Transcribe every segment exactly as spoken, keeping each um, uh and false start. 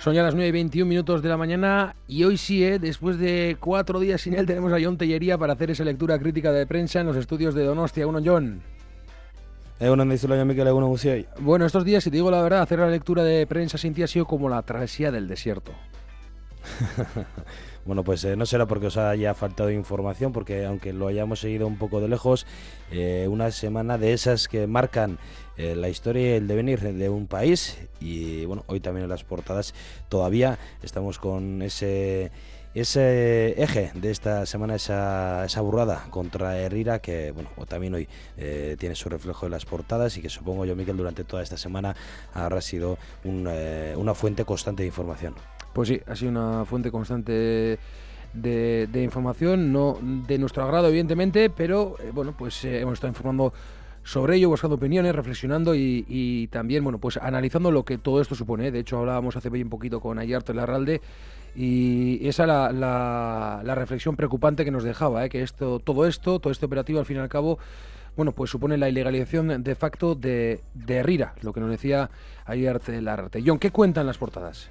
Son ya las nueve y veintiún minutos de la mañana y hoy sí, ¿eh? Después de cuatro días sin él, tenemos a Jon Tellería para hacer esa lectura crítica de prensa en los estudios de Donostia. Uno, Jon. Bueno, estos días, si te digo la verdad, hacer la lectura de prensa sin ti ha sido como la travesía del desierto. Bueno, pues eh, no será porque os haya faltado información, porque aunque lo hayamos seguido un poco de lejos, eh, una semana de esas que marcan eh, la historia y el devenir de un país. Y bueno, hoy también en las portadas todavía estamos con ese ese eje de esta semana, esa, esa burrada contra Herrera, que bueno, también hoy eh, tiene su reflejo en las portadas y que supongo yo, Miquel, durante toda esta semana habrá sido un, eh, una fuente constante de información. Pues sí, ha sido una fuente constante de, de información, no de nuestro agrado evidentemente, pero eh, bueno, pues eh, hemos estado informando sobre ello, buscando opiniones, reflexionando y, y también, bueno, pues analizando lo que todo esto supone. De hecho, hablábamos hace bien poquito con Ayarte Larralde y esa la, la, la reflexión preocupante que nos dejaba, ¿eh? que esto, todo esto, todo este operativo al fin y al cabo, bueno, pues supone la ilegalización de facto de, de Herrera, lo que nos decía Ayarte Larralde. Jon, ¿qué cuentan las portadas?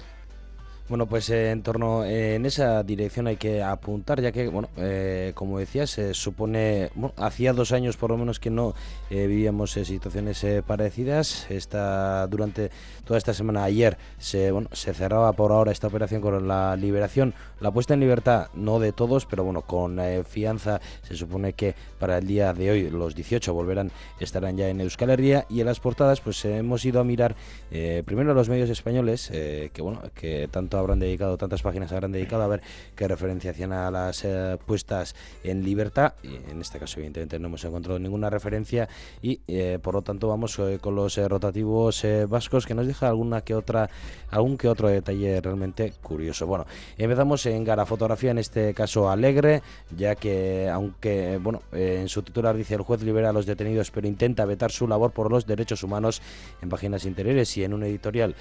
Bueno, pues eh, en torno eh, en esa dirección hay que apuntar, ya que, bueno, eh, como decías, se eh, supone, bueno, hacía dos años por lo menos que no eh, vivíamos eh, situaciones eh, parecidas. Esta, durante toda esta semana, ayer, se, bueno, se cerraba por ahora esta operación con la liberación, la puesta en libertad, no de todos, pero bueno, con eh, fianza. Se supone que para el día de hoy los dieciocho volverán, estarán ya en Euskal Herria. Y en las portadas, pues eh, hemos ido a mirar eh, primero a los medios españoles, eh, que bueno, que tanto habrán dedicado, tantas páginas habrán dedicado a ver qué referencia hacían a las eh, puestas en libertad. Y en este caso evidentemente no hemos encontrado ninguna referencia y eh, por lo tanto vamos eh, con los eh, rotativos eh, vascos, que nos deja alguna que otra algún que otro detalle realmente curioso. Bueno, empezamos en Gara Fotografía, en este caso alegre, ya que aunque bueno eh, en su titular dice: el juez libera a los detenidos pero intenta vetar su labor por los derechos humanos, en páginas interiores y en un editorial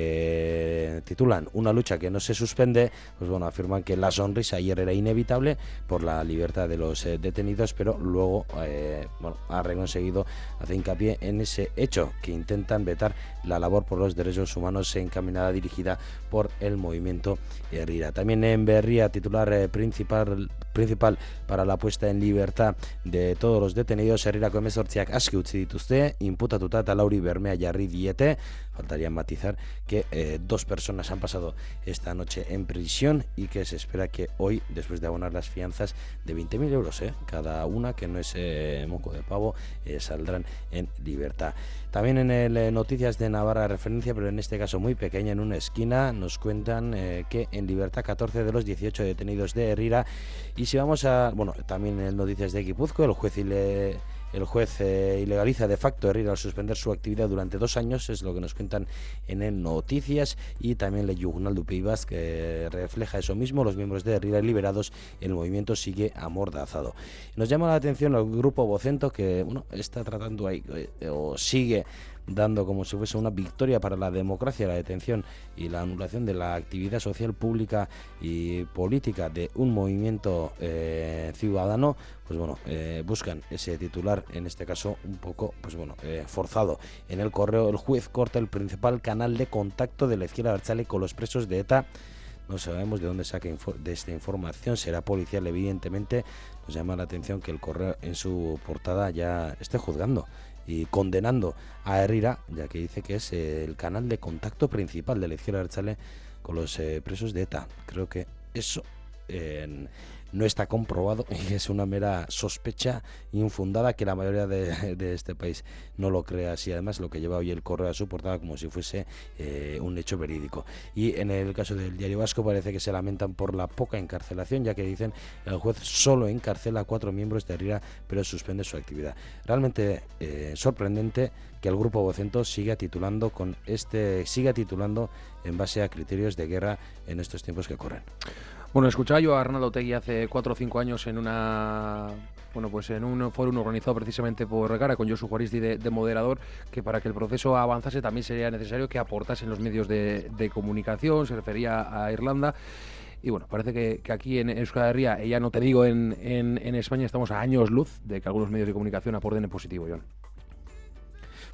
que titulan Una lucha que no se suspende, pues bueno, afirman que la sonrisa ayer era inevitable por la libertad de los eh, detenidos, pero luego eh, bueno, ha conseguido hacer hincapié en ese hecho, que intentan vetar la labor por los derechos humanos encaminada, dirigida por el movimiento Herrera. También en Berria, titular eh, principal principal para la puesta en libertad de todos los detenidos: Herrerako hemezortziak aske utzi dituzte, inputatuta eta lauri bermea jarri diete. Faltaría matizar que eh, dos personas han pasado esta noche en prisión y que se espera que hoy, después de abonar las fianzas de veinte mil euros eh, cada una, que no es eh, moco de pavo, eh, saldrán en libertad. También en el eh, Noticias de Navarra, referencia, pero en este caso muy pequeña, en una esquina, nos cuentan eh, que en libertad catorce de los dieciocho detenidos de Herrera. Y si vamos a, bueno, también en el Noticias de Guipúzcoa, el juez y le... El juez eh, ilegaliza de facto a Herrera al suspender su actividad durante dos años, es lo que nos cuentan en el Noticias. Y también el Tribunal de Peibas, que refleja eso mismo: los miembros de Herrera liberados, el movimiento sigue amordazado. Nos llama la atención el grupo Vocento, que bueno, está tratando ahí, eh, o sigue dando como si fuese una victoria para la democracia, la detención y la anulación de la actividad social, pública y política de un movimiento eh, ciudadano. Pues bueno, eh, buscan ese titular, en este caso un poco, pues bueno, eh, forzado. En el Correo, el juez corta el principal canal de contacto de la izquierda abertzale con los presos de ETA. No sabemos de dónde saca infor- de esta información, será policial evidentemente. Nos llama la atención que el Correo en su portada ya esté juzgando y condenando a Herrera, ya que dice que es eh, el canal de contacto principal de la izquierda abertzale con los eh, presos de ETA. Creo que eso eh, no está comprobado y es una mera sospecha infundada, que la mayoría de, de este país no lo cree así. Además, lo que lleva hoy el Correo a su portada como si fuese eh, un hecho verídico. Y en el caso del Diario Vasco parece que se lamentan por la poca encarcelación, ya que dicen el juez solo encarcela a cuatro miembros de Herrera pero suspende su actividad. Realmente eh, sorprendente que el grupo Vocento siga titulando con este siga titulando en base a criterios de guerra en estos tiempos que corren. Bueno, escuchaba yo a Arnaldo Otegi hace cuatro o cinco años en una bueno, pues en un foro organizado precisamente por Gara, con Josu Juaristi de, de moderador, que para que el proceso avanzase también sería necesario que aportasen los medios de, de comunicación. Se refería a Irlanda. Y bueno, parece que, que aquí en Euskal Herria, ya no te digo en, en, en España, estamos a años luz de que algunos medios de comunicación aporten en positivo, Jon.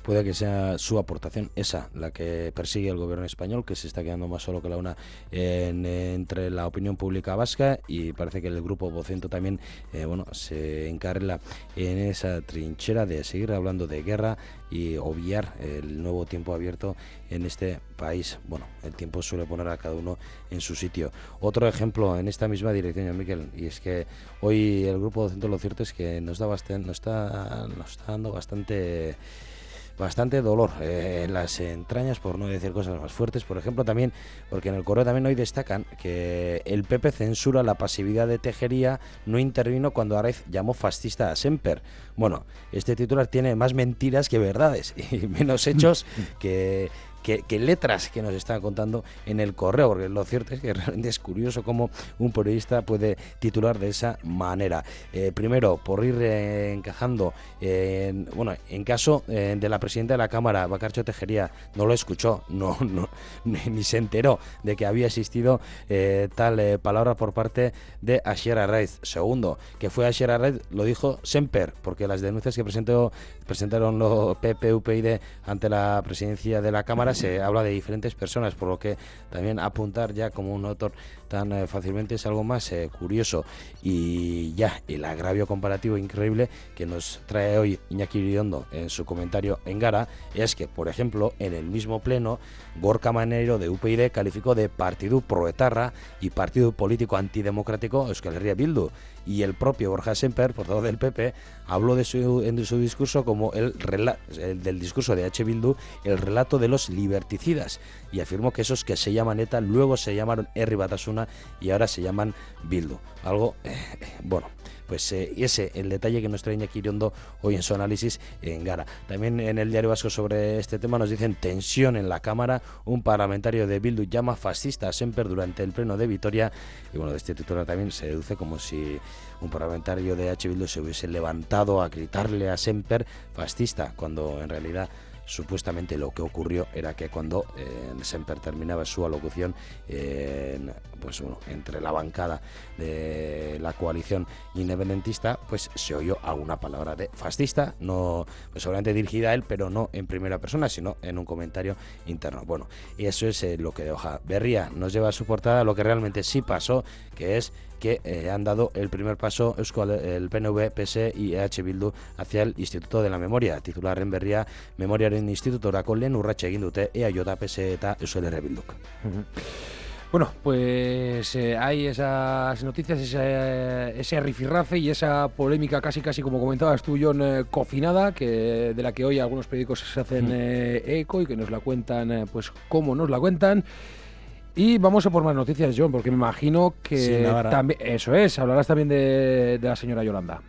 puede que sea su aportación esa la que persigue el gobierno español, que se está quedando más solo que la una en, entre la opinión pública vasca, y parece que el grupo Vocento también eh, bueno, se encarrila en esa trinchera de seguir hablando de guerra y obviar el nuevo tiempo abierto en este país. Bueno, el tiempo suele poner a cada uno en su sitio. Otro ejemplo en esta misma dirección, Miquel, y es que hoy el grupo Vocento, lo cierto es que nos da bastante, nos está, nos está dando bastante bastante dolor eh, en las entrañas, por no decir cosas más fuertes. Por ejemplo, también, porque en el correo también hoy destacan que el P P censura la pasividad de Tejería, no intervino cuando Araiz llamó fascista a Semper. Bueno, este titular tiene más mentiras que verdades y menos hechos que... Que, que letras que nos están contando en el correo, porque lo cierto es que realmente es curioso cómo un periodista puede titular de esa manera. Eh, primero, por ir eh, encajando, eh, en, bueno, en caso eh, de la presidenta de la Cámara, Bakartxo Tejería, no lo escuchó, no, no ni, ni se enteró de que había existido eh, tal eh, palabra por parte de Asier Arraiz. Segundo, que fue Asier Arraiz, lo dijo Semper, porque las denuncias que presentó, presentaron los P P U P y D ante la presidencia de la Cámara se habla de diferentes personas, por lo que también apuntar ya como un autor tan eh, fácilmente es algo más eh, curioso. Y ya el agravio comparativo increíble que nos trae hoy Iñaki Iriondo en su comentario en Gara es que, por ejemplo, en el mismo pleno, Gorka Maneiro de U P y D calificó de partido proetarra y partido político antidemocrático Euskal Herria Bildu, y el propio Borja Semper, portavoz del P P, habló de su, en su discurso como el, rela, el del discurso de H. Bildu, el relato de los liberticidas, y afirmó que esos que se llaman ETA luego se llamaron Herri Batasuna y ahora se llaman Bildu. Algo, eh, bueno, pues eh, ese el detalle que nos trae Iñaki Iriondo hoy en su análisis en Gara. También en el Diario Vasco sobre este tema nos dicen: tensión en la Cámara, un parlamentario de Bildu llama fascista a Semper durante el pleno de Vitoria. Y bueno, de este titular también se deduce como si un parlamentario de H. Bildu se hubiese levantado a gritarle a Semper fascista, cuando en realidad supuestamente lo que ocurrió era que cuando eh, Semper terminaba su alocución, eh, pues bueno, entre la bancada de la coalición independentista, pues se oyó alguna palabra de fascista, no, pues seguramente dirigida a él, pero no en primera persona, sino en un comentario interno. Bueno, y eso es eh, lo que de Hoja Berria nos lleva a su portada lo que realmente sí pasó, que es que eh, han dado el primer paso Euskal, el P N V, P S y E H Bildu hacia el Instituto de la Memoria. Titular en Berria, Memoriaren Institutorako lehen urratsa egin dute E A J, P S eta Euskal Herria Bilduk. Uh-huh. Bueno, pues eh, hay esas noticias, ese, ese rifirrafe y esa polémica casi casi como comentabas tú, John, eh, cocinada, que de la que hoy algunos periódicos se hacen eh, eco y que nos la cuentan, eh, pues como nos la cuentan. Y vamos a por más noticias, John, porque me imagino que sí, también, eso es, hablarás también de, de la señora Yolanda.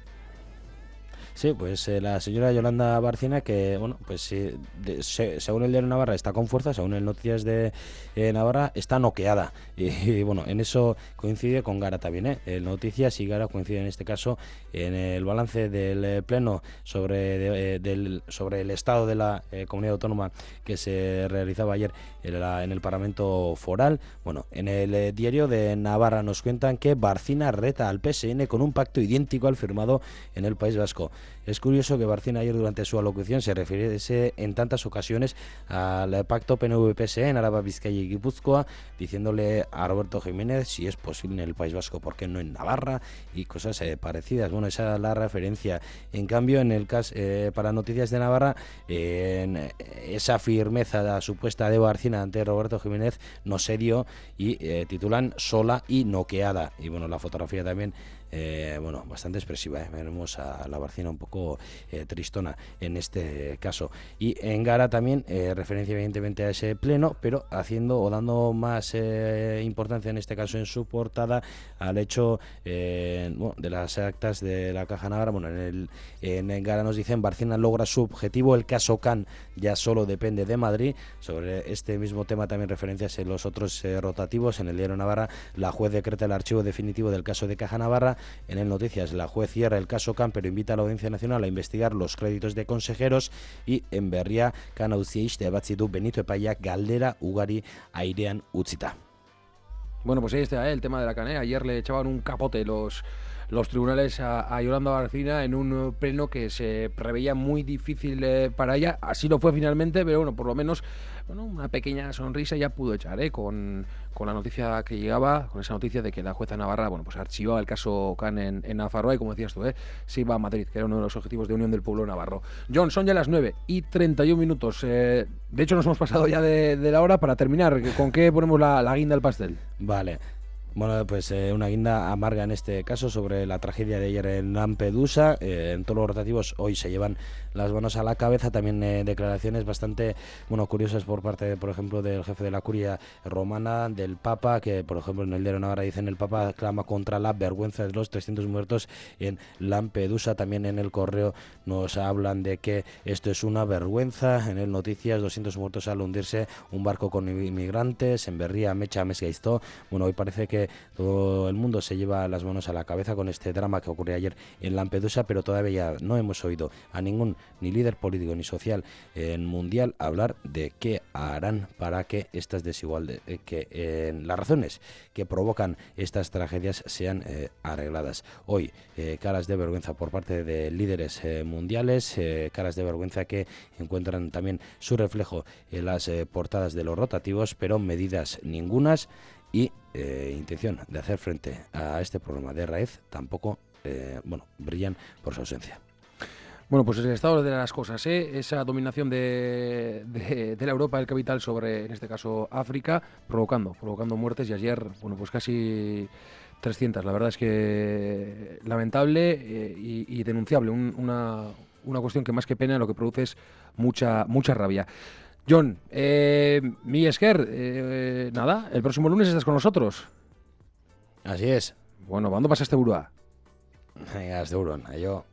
Sí, pues eh, la señora Yolanda Barcina, que, bueno, pues eh, de, se, según el diario Navarra está con fuerza, según el Noticias de eh, Navarra está noqueada. Y, y bueno, en eso coincide con Gara también, ¿eh? El Noticias y Gara coinciden en este caso en el balance del eh, Pleno sobre, de, eh, del, sobre el estado de la eh, comunidad autónoma que se realizaba ayer en, la, en el Parlamento Foral. Bueno, en el eh, diario de Navarra nos cuentan que Barcina reta al P S N con un pacto idéntico al firmado en el País Vasco. Es curioso que Barcina ayer durante su alocución se refiriese en tantas ocasiones al pacto P N V P S en Araba, Vizcaya y Guipúzcoa, diciéndole a Roberto Jiménez si es posible en el País Vasco, ¿por qué no en Navarra? Y cosas eh, parecidas. Bueno, esa es la referencia. En cambio, en el caso eh, para Noticias de Navarra, eh, en esa firmeza supuesta de Barcina ante Roberto Jiménez no se dio y eh, titulan sola y noqueada. Y bueno, la fotografía también Eh, bueno, bastante expresiva, ¿eh? Veremos a la Barcina un poco eh, tristona en este caso. Y en Gara también eh, referencia evidentemente a ese pleno, pero haciendo o dando más eh, importancia en este caso en su portada al hecho eh, bueno, de las actas de la Caja Navarra. Bueno, en el en Gara nos dicen: Barcina logra su objetivo, el caso Can ya solo depende de Madrid. Sobre este mismo tema también referencias en los otros eh, rotativos. En el diario Navarra, la juez decreta el archivo definitivo del caso de Caja Navarra. En el Noticias, la juez cierra el caso Can, pero invita a la Audiencia Nacional a investigar los créditos de consejeros. Y en Berria, Can auziaiste ebatzi du Benito epaiak galdera ugari airean utzita. Bueno, pues ahí está, ¿eh? El tema de la Can. Ayer le echaban un capote los los tribunales a, a Yolanda Barcina en un pleno que se preveía muy difícil eh, para ella. Así lo fue finalmente, pero bueno, por lo menos bueno, una pequeña sonrisa ya pudo echar, ¿eh? con, con la noticia que llegaba, con esa noticia de que la jueza Navarra bueno, pues archivaba el caso Can en, en Nafarroa y, como decías tú, ¿eh? se iba a Madrid, que era uno de los objetivos de Unión del Pueblo Navarro. John, son ya las nueve y treinta y un minutos. Eh, de hecho, nos hemos pasado ya de, de la hora. Para terminar, ¿con qué ponemos la, la guinda al pastel? Vale. Bueno, pues eh, una guinda amarga en este caso sobre la tragedia de ayer en Lampedusa. Eh, en todos los rotativos hoy se llevan las manos a la cabeza. También eh, declaraciones bastante bueno curiosas por parte, de, por ejemplo, del jefe de la curia romana, del Papa, que por ejemplo en el diario Navarra dicen: el Papa clama contra la vergüenza de los trescientos muertos en Lampedusa. También en el Correo nos hablan de que esto es una vergüenza. En el Noticias, doscientos muertos al hundirse un barco con inmigrantes. En Berría, Mecha, Mesgaiztó. Bueno, hoy parece que todo el mundo se lleva las manos a la cabeza con este drama que ocurrió ayer en Lampedusa, pero todavía no hemos oído a ningún ni líder político ni social en mundial hablar de qué harán para que estas desigualdades, eh, que eh, las razones que provocan estas tragedias sean eh, arregladas. Hoy, eh, caras de vergüenza por parte de líderes eh, mundiales, eh, caras de vergüenza que encuentran también su reflejo en las eh, portadas de los rotativos, pero medidas ningunas. Y eh, intención de hacer frente a este problema de raíz tampoco eh, bueno, brillan por su ausencia. Bueno, pues es el estado de las cosas, ¿eh? Esa dominación de, de, de la Europa del capital sobre, en este caso, África, provocando, provocando muertes, y ayer, bueno, pues casi trescientas. La verdad es que lamentable eh, y, y denunciable, un, una, una cuestión que más que pena lo que produce es mucha, mucha rabia. John, eh, mi Esker, eh, nada, el próximo lunes estás con nosotros. Así es. Bueno, ¿cuándo pasaste Burua? Venga, seguro, yo...